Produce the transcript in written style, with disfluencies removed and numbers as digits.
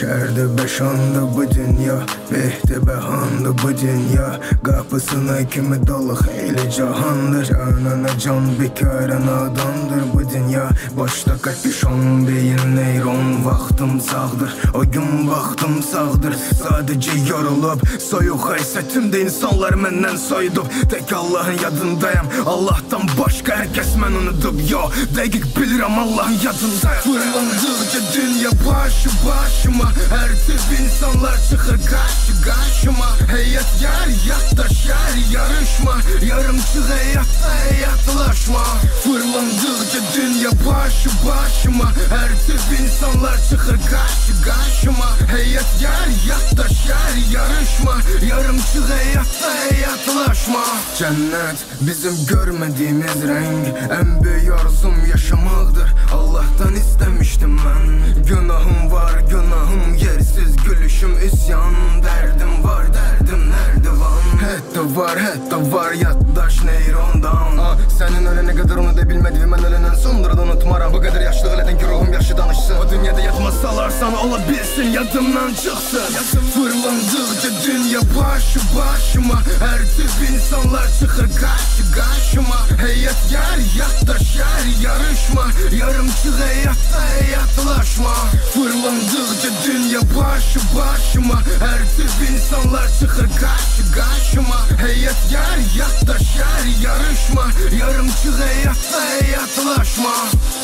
Beşerdi beşandı bu dünya, behti behandı bu dünya. Kapısına kimi dolu heyli cahandır. Canana can bekara nadandır bu dünya. Başta kapüşon beyin neyron, vaxtım sağdır. O gün vaxtım sağdır. Sadece yorulup soyuq haysetimde insanlar menden soyudup. Tek Allah'ın yadındayım, Allah'tan başka herkes men unutup. Yo, dakik bilirim Allah'ın yadındayım. Fırlandıkça dünya başı başıma, her tip insanlar çıkır karşıma. Heyet yer yattaş yer yarışma, yarımçı hayatta hayatlaşma. Fırlandıkça dünya başı başıma, her tip insanlar çıkır karşıma. Heyet yer yattaş yer yarışma, yarımçı hayatta hayatlaşma. Cennet bizim görmediğimiz renk, en büyük arzum yaşamaktır. Allah'tan istemiştim ben. Günahım var günahım yersiz, gülüşüm isyan. Derdim var derdim nerede var? Hatta var yattaş neyrondan. Senin ölene kadar onu da bilmedi, ben ölenen sonra da unutmaram. Bu kadar yaşlı öledin ki ruhum yaşı danışsın. O dünyada yatmasalar sana olabilsin, yadımdan çıksın. Fırlandıkça dünya başı başıma, her tip insanlar çıkır karşıma. Heyet yer yattaş yer yarışma, yarımçı hayatta hayatlaşma. Fırlandıkça dünya başı başıma, her tip insanlar çıkır karşıma. Heyet yer yattaş yer yarışma, yarımçı hayatta hayatlaşma.